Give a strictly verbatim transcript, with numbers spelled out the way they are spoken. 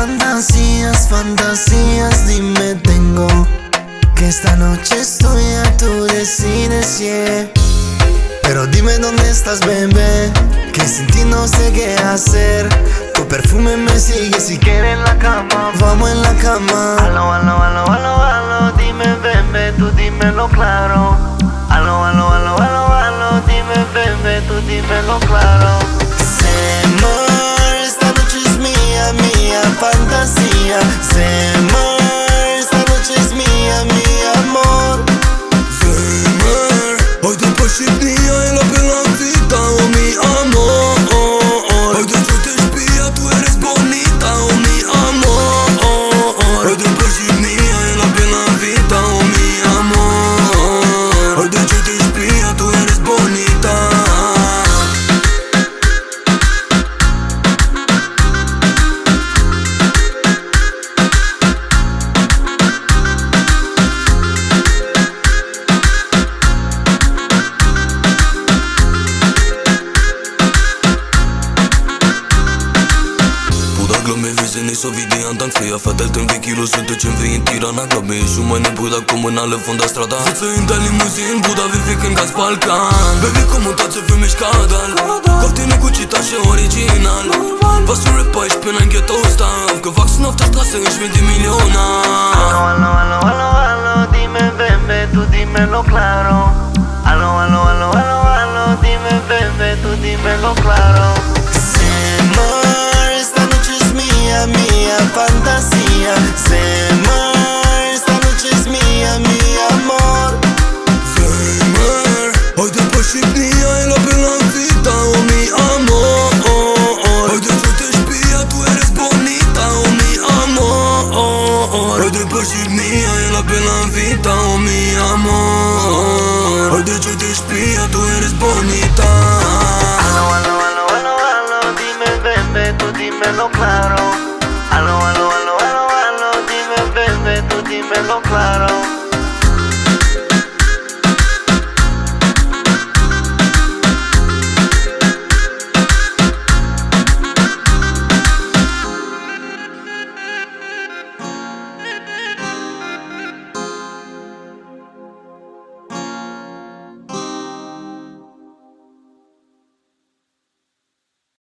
Fantasías, fantasías, dime tengo que esta noche es tuya, tú decides, yeah. Pero dime dónde estás, bebé, que sin ti no sé qué hacer. Tu perfume me sigue, si quieres en la cama, vamos en la cama. Aló, aló, aló, aló, aló, dime, bebé, tú dímelo claro. Aló, aló, aló, aló, aló, dime, bebé, tú dímelo claro. Summer, esta noche es mía, mía fantasía. Summer, esta noche es mía, mi amor. Summer, hoy te pășinia e la pe la vita, oh mi amor. Hoy de ce te espía, tú eres bonita, oh mi amor. Hoy te pășinia e la pe la vita, oh mi amor. Hoy de ce te espía, tú eres bonita. Så vid i andan fria för delten vi kilo sunt ce vi in Tirana Gabi și mai nebuda cu mâna le funda strada. Siță in da limuzin, Buda vi fic în gaz Balcan. Baby como ta ce fi mișcadal. Coftine cu cita și original. Pasul rap aici până în ghetto stav. Că fac sun after trasă își vinde miliona. Aló, aló, aló, aló, aló, dime bebé, tú dímelo claro. Aló, aló, aló, aló, aló, dime bebé, tú dímelo claro. Summer, esta noche es mía, mía fantasía. Summer, esta noche es mía, mi amor. Summer, hoy te pășinia e la pe la vita, oh mi amor. Hoy de ce te espía, tú eres bonita, oh mi amor. Hoy te pășinia e la pe la vita, oh mi amor. Hoy de ce te espía, tú eres bonita. Aló, aló, aló, aló, aló, dime bebé, tú dímelo claro. Aló, aló, aló, aló, aló, dime bebé, tú dímelo claro.